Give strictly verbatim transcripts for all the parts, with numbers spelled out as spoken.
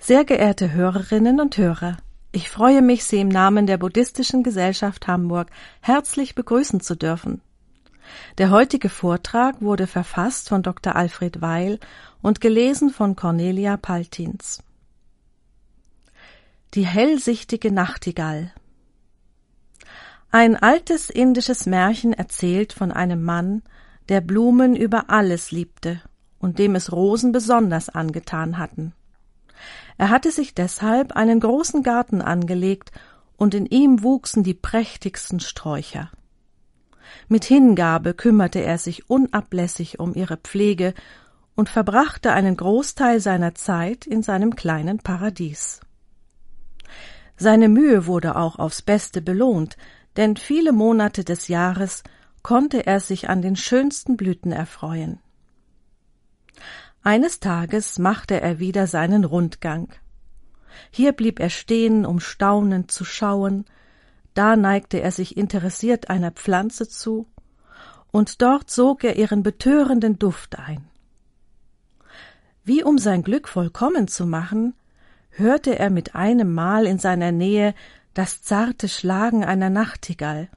Sehr geehrte Hörerinnen und Hörer, ich freue mich, Sie im Namen der Buddhistischen Gesellschaft Hamburg herzlich begrüßen zu dürfen. Der heutige Vortrag wurde verfasst von Doktor Alfred Weil und gelesen von Cornelia Paltins. Die hellsichtige Nachtigall. Ein altes indisches Märchen erzählt von einem Mann, der Blumen über alles liebte und dem es Rosen besonders angetan hatten. Er hatte sich deshalb einen großen Garten angelegt, und in ihm wuchsen die prächtigsten Sträucher. Mit Hingabe kümmerte er sich unablässig um ihre Pflege und verbrachte einen Großteil seiner Zeit in seinem kleinen Paradies. Seine Mühe wurde auch aufs Beste belohnt, denn viele Monate des Jahres konnte er sich an den schönsten Blüten erfreuen. Eines Tages machte er wieder seinen Rundgang. Hier blieb er stehen, um staunend zu schauen, da neigte er sich interessiert einer Pflanze zu, und dort sog er ihren betörenden Duft ein. Wie um sein Glück vollkommen zu machen, hörte er mit einem Mal in seiner Nähe das zarte Schlagen einer Nachtigall.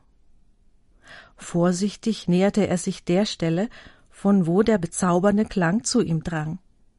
Vorsichtig näherte er sich der Stelle, von wo der bezaubernde Klang zu ihm drang.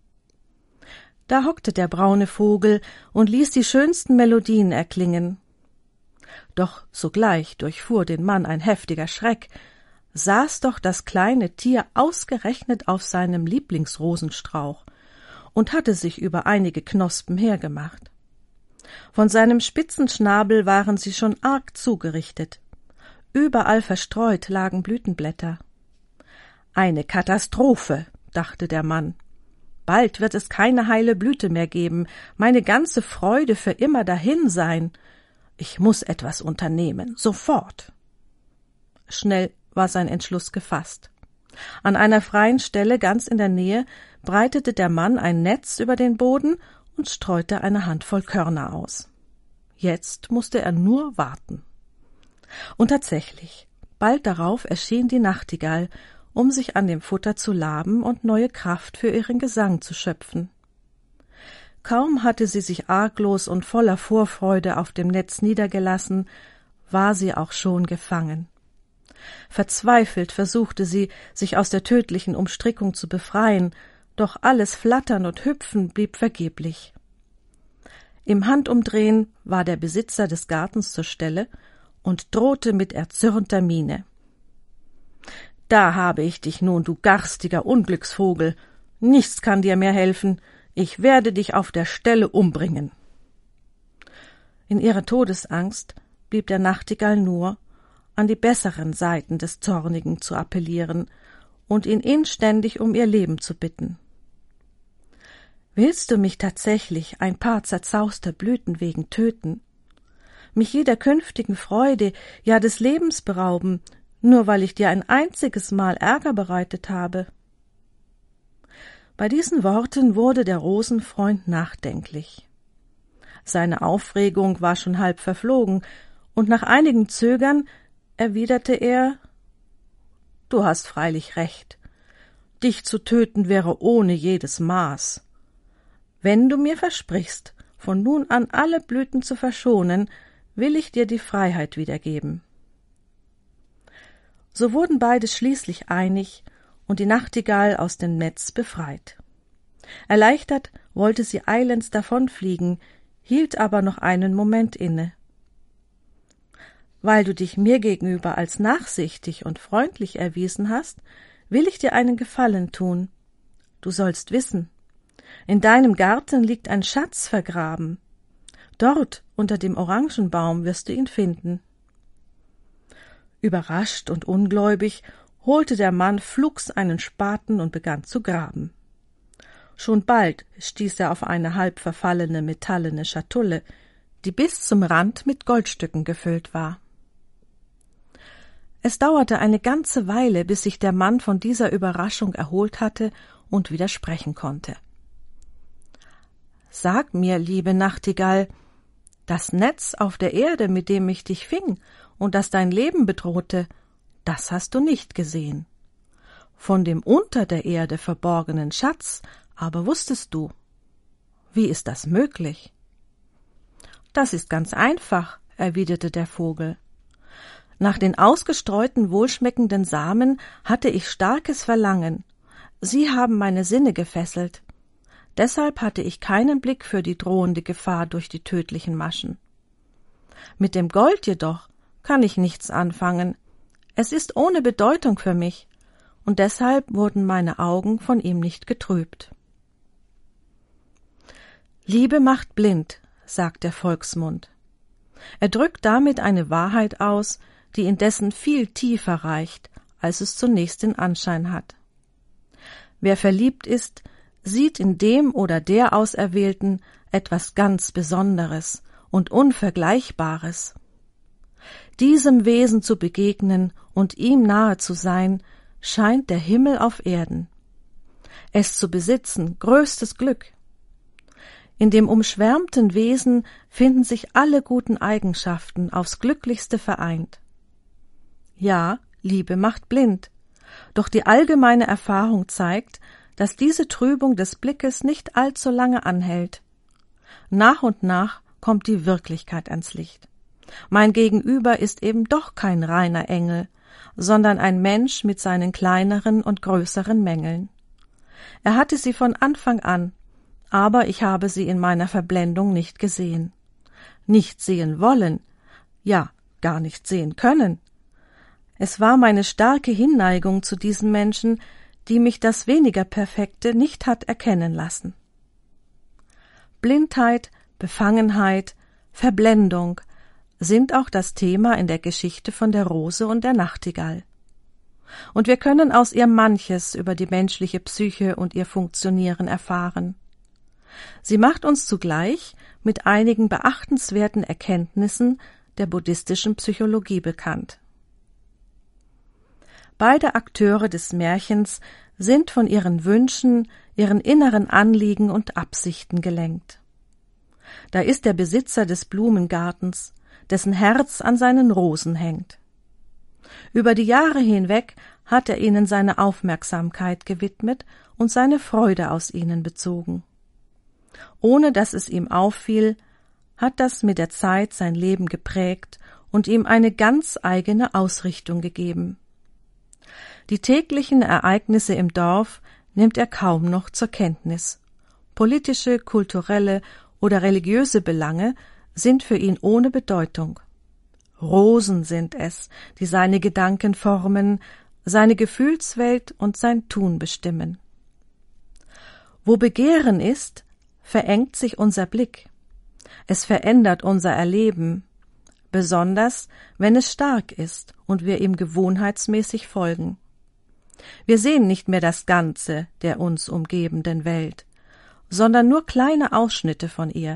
Da hockte der braune Vogel und ließ die schönsten Melodien erklingen. Doch sogleich durchfuhr den Mann ein heftiger Schreck. Saß doch das kleine Tier ausgerechnet auf seinem Lieblingsrosenstrauch und hatte sich über einige Knospen hergemacht. Von seinem spitzen Schnabel waren sie schon arg zugerichtet. Überall verstreut lagen Blütenblätter. Eine Katastrophe, dachte der Mann. Bald wird es keine heile Blüte mehr geben, meine ganze Freude für immer dahin sein. Ich muß etwas unternehmen, sofort. Schnell war sein Entschluss gefasst. An einer freien Stelle ganz in der Nähe breitete der Mann ein Netz über den Boden und streute eine Handvoll Körner aus. Jetzt musste er nur warten. Und tatsächlich, bald darauf erschien die Nachtigall, um sich an dem Futter zu laben und neue Kraft für ihren Gesang zu schöpfen. Kaum hatte sie sich arglos und voller Vorfreude auf dem Netz niedergelassen, war sie auch schon gefangen. Verzweifelt versuchte sie, sich aus der tödlichen Umstrickung zu befreien, doch alles Flattern und Hüpfen blieb vergeblich. Im Handumdrehen war der Besitzer des Gartens zur Stelle und drohte mit erzürnter Miene. »Da habe ich dich nun, du garstiger Unglücksvogel. Nichts kann dir mehr helfen. Ich werde dich auf der Stelle umbringen.« In ihrer Todesangst blieb der Nachtigall nur, an die besseren Seiten des Zornigen zu appellieren und ihn inständig um ihr Leben zu bitten. »Willst du mich tatsächlich ein paar zerzauster Blüten wegen töten? Mich jeder künftigen Freude, ja des Lebens berauben, nur weil ich dir ein einziges Mal Ärger bereitet habe?« Bei diesen Worten wurde der Rosenfreund nachdenklich. Seine Aufregung war schon halb verflogen, und nach einigem Zögern erwiderte er: »Du hast freilich recht. Dich zu töten wäre ohne jedes Maß. Wenn du mir versprichst, von nun an alle Blüten zu verschonen, will ich dir die Freiheit wiedergeben.« So wurden beide schließlich einig und die Nachtigall aus dem Netz befreit. Erleichtert wollte sie eilends davonfliegen, hielt aber noch einen Moment inne. »Weil du dich mir gegenüber als nachsichtig und freundlich erwiesen hast, will ich dir einen Gefallen tun. Du sollst wissen, in deinem Garten liegt ein Schatz vergraben. Dort unter dem Orangenbaum wirst du ihn finden.« Überrascht und ungläubig holte der Mann flugs einen Spaten und begann zu graben. Schon bald stieß er auf eine halb verfallene metallene Schatulle, die bis zum Rand mit Goldstücken gefüllt war. Es dauerte eine ganze Weile, bis sich der Mann von dieser Überraschung erholt hatte und wieder sprechen konnte. »Sag mir, liebe Nachtigall, das Netz auf der Erde, mit dem ich dich fing und das dein Leben bedrohte, das hast du nicht gesehen. Von dem unter der Erde verborgenen Schatz aber wusstest du. Wie ist das möglich? Das ist ganz einfach, erwiderte der Vogel. Nach den ausgestreuten, wohlschmeckenden Samen hatte ich starkes Verlangen. Sie haben meine Sinne gefesselt. Deshalb hatte ich keinen Blick für die drohende Gefahr durch die tödlichen Maschen. Mit dem Gold jedoch kann ich nichts anfangen. Es ist ohne Bedeutung für mich, und deshalb wurden meine Augen von ihm nicht getrübt. Liebe macht blind, sagt der Volksmund. Er drückt damit eine Wahrheit aus, die indessen viel tiefer reicht, als es zunächst den Anschein hat. Wer verliebt ist, sieht in dem oder der Auserwählten etwas ganz Besonderes und Unvergleichbares. Diesem Wesen zu begegnen und ihm nahe zu sein, scheint der Himmel auf Erden. Es zu besitzen, größtes Glück. In dem umschwärmten Wesen finden sich alle guten Eigenschaften aufs Glücklichste vereint. Ja, Liebe macht blind, doch die allgemeine Erfahrung zeigt, dass diese Trübung des Blickes nicht allzu lange anhält. Nach und nach kommt die Wirklichkeit ans Licht. Mein Gegenüber ist eben doch kein reiner Engel, sondern ein Mensch mit seinen kleineren und größeren Mängeln. Er hatte sie von Anfang an, aber ich habe sie in meiner Verblendung nicht gesehen. Nicht sehen wollen, ja, gar nicht sehen können. Es war meine starke Hinneigung zu diesem Menschen, die mich das weniger Perfekte nicht hat erkennen lassen. Blindheit, Befangenheit, Verblendung sind auch das Thema in der Geschichte von der Rose und der Nachtigall. Und wir können aus ihr manches über die menschliche Psyche und ihr Funktionieren erfahren. Sie macht uns zugleich mit einigen beachtenswerten Erkenntnissen der buddhistischen Psychologie bekannt. Beide Akteure des Märchens sind von ihren Wünschen, ihren inneren Anliegen und Absichten gelenkt. Da ist der Besitzer des Blumengartens, dessen Herz an seinen Rosen hängt. Über die Jahre hinweg hat er ihnen seine Aufmerksamkeit gewidmet und seine Freude aus ihnen bezogen. Ohne dass es ihm auffiel, hat das mit der Zeit sein Leben geprägt und ihm eine ganz eigene Ausrichtung gegeben. Die täglichen Ereignisse im Dorf nimmt er kaum noch zur Kenntnis. Politische, kulturelle oder religiöse Belange sind für ihn ohne Bedeutung. Rosen sind es, die seine Gedanken formen, seine Gefühlswelt und sein Tun bestimmen. Wo Begehren ist, verengt sich unser Blick. Es verändert unser Erleben, besonders wenn es stark ist und wir ihm gewohnheitsmäßig folgen. Wir sehen nicht mehr das Ganze der uns umgebenden Welt, sondern nur kleine Ausschnitte von ihr.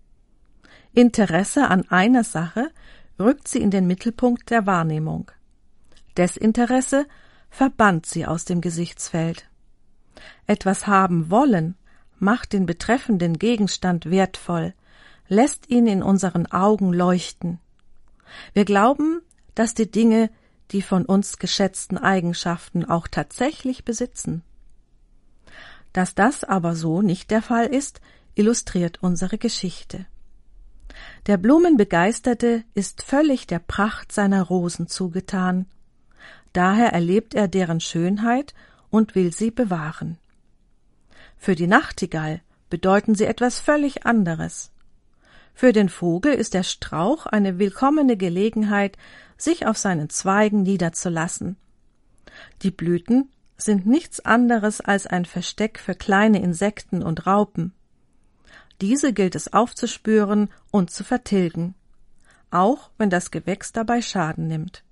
Interesse an einer Sache rückt sie in den Mittelpunkt der Wahrnehmung. Desinteresse verbannt sie aus dem Gesichtsfeld. Etwas haben wollen macht den betreffenden Gegenstand wertvoll, lässt ihn in unseren Augen leuchten. Wir glauben, dass die Dinge die von uns geschätzten Eigenschaften auch tatsächlich besitzen. Dass das aber so nicht der Fall ist, illustriert unsere Geschichte. Der Blumenbegeisterte ist völlig der Pracht seiner Rosen zugetan. Daher erlebt er deren Schönheit und will sie bewahren. Für die Nachtigall bedeuten sie etwas völlig anderes. Für den Vogel ist der Strauch eine willkommene Gelegenheit, sich auf seinen Zweigen niederzulassen. Die Blüten sind nichts anderes als ein Versteck für kleine Insekten und Raupen. Diese gilt es aufzuspüren und zu vertilgen, auch wenn das Gewächs dabei Schaden nimmt.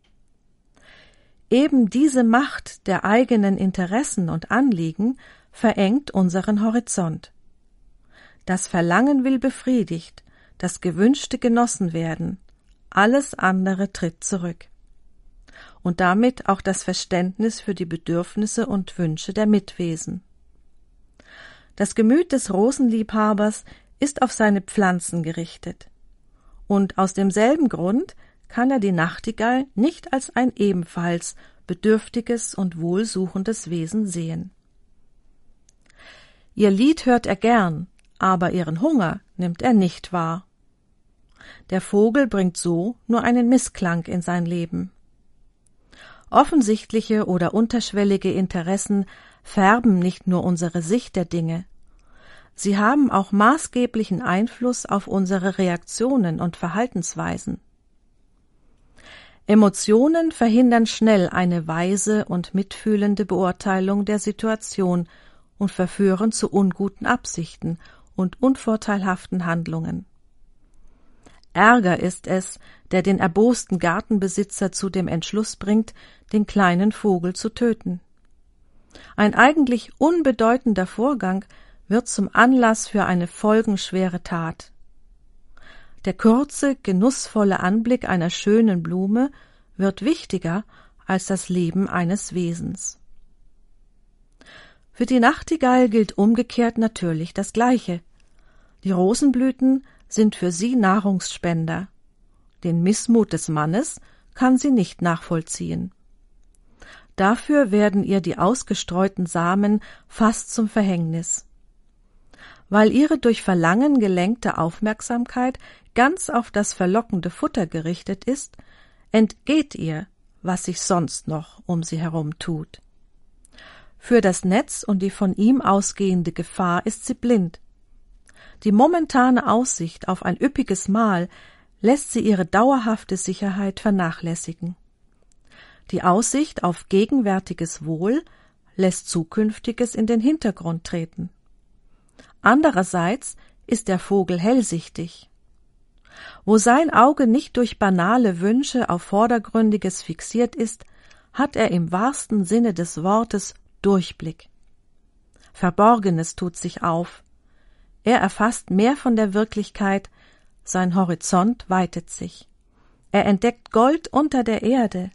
Eben diese Macht der eigenen Interessen und Anliegen verengt unseren Horizont. Das Verlangen will befriedigt, das Gewünschte genossen werden, alles andere tritt zurück. Und damit auch das Verständnis für die Bedürfnisse und Wünsche der Mitwesen. Das Gemüt des Rosenliebhabers ist auf seine Pflanzen gerichtet. Und aus demselben Grund kann er die Nachtigall nicht als ein ebenfalls bedürftiges und wohlsuchendes Wesen sehen. Ihr Lied hört er gern, aber ihren Hunger nimmt er nicht wahr. Der Vogel bringt so nur einen Missklang in sein Leben. Offensichtliche oder unterschwellige Interessen färben nicht nur unsere Sicht der Dinge, sie haben auch maßgeblichen Einfluss auf unsere Reaktionen und Verhaltensweisen. Emotionen verhindern schnell eine weise und mitfühlende Beurteilung der Situation und verführen zu unguten Absichten und unvorteilhaften Handlungen. Ärger ist es, der den erbosten Gartenbesitzer zu dem Entschluss bringt, den kleinen Vogel zu töten. Ein eigentlich unbedeutender Vorgang wird zum Anlass für eine folgenschwere Tat. Der kurze, genussvolle Anblick einer schönen Blume wird wichtiger als das Leben eines Wesens. Für die Nachtigall gilt umgekehrt natürlich das Gleiche. Die Rosenblüten sind für sie Nahrungsspender. Den Missmut des Mannes kann sie nicht nachvollziehen. Dafür werden ihr die ausgestreuten Samen fast zum Verhängnis. Weil ihre durch Verlangen gelenkte Aufmerksamkeit ganz auf das verlockende Futter gerichtet ist, entgeht ihr, was sich sonst noch um sie herum tut. Für das Netz und die von ihm ausgehende Gefahr ist sie blind. Die momentane Aussicht auf ein üppiges Mahl lässt sie ihre dauerhafte Sicherheit vernachlässigen. Die Aussicht auf gegenwärtiges Wohl lässt Zukünftiges in den Hintergrund treten. Andererseits ist der Vogel hellsichtig. Wo sein Auge nicht durch banale Wünsche auf Vordergründiges fixiert ist, hat er im wahrsten Sinne des Wortes Durchblick. Verborgenes tut sich auf. Er erfasst mehr von der Wirklichkeit, sein Horizont weitet sich. Er entdeckt Gold unter der Erde.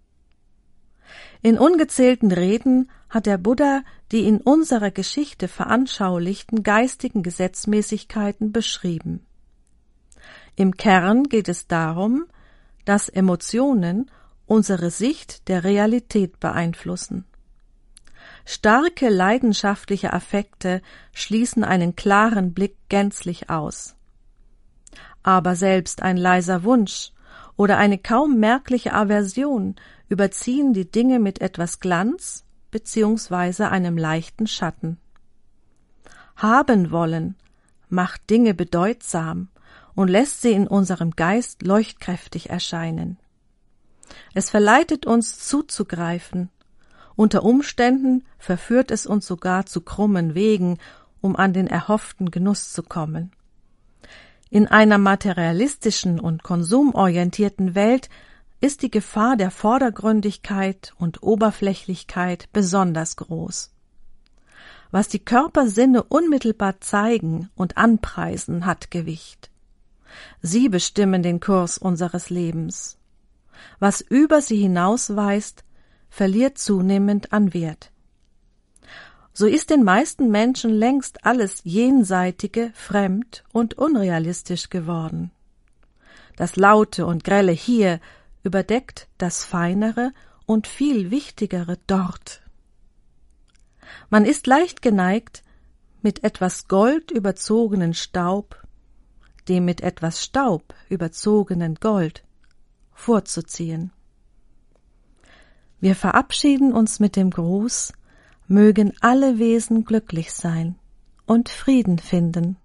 In ungezählten Reden hat der Buddha die in unserer Geschichte veranschaulichten geistigen Gesetzmäßigkeiten beschrieben. Im Kern geht es darum, dass Emotionen unsere Sicht der Realität beeinflussen. Starke leidenschaftliche Affekte schließen einen klaren Blick gänzlich aus. Aber selbst ein leiser Wunsch oder eine kaum merkliche Aversion überziehen die Dinge mit etwas Glanz beziehungsweise einem leichten Schatten. Haben wollen macht Dinge bedeutsam und lässt sie in unserem Geist leuchtkräftig erscheinen. Es verleitet uns zuzugreifen. Unter Umständen verführt es uns sogar zu krummen Wegen, um an den erhofften Genuss zu kommen. In einer materialistischen und konsumorientierten Welt ist die Gefahr der Vordergründigkeit und Oberflächlichkeit besonders groß. Was die Körpersinne unmittelbar zeigen und anpreisen, hat Gewicht. Sie bestimmen den Kurs unseres Lebens. Was über sie hinausweist, verliert zunehmend an Wert. So ist den meisten Menschen längst alles Jenseitige fremd und unrealistisch geworden. Das Laute und Grelle hier überdeckt das Feinere und viel Wichtigere dort. Man ist leicht geneigt, mit etwas Gold überzogenen Staub, dem mit etwas Staub überzogenen Gold, vorzuziehen. Wir verabschieden uns mit dem Gruß: Mögen alle Wesen glücklich sein und Frieden finden.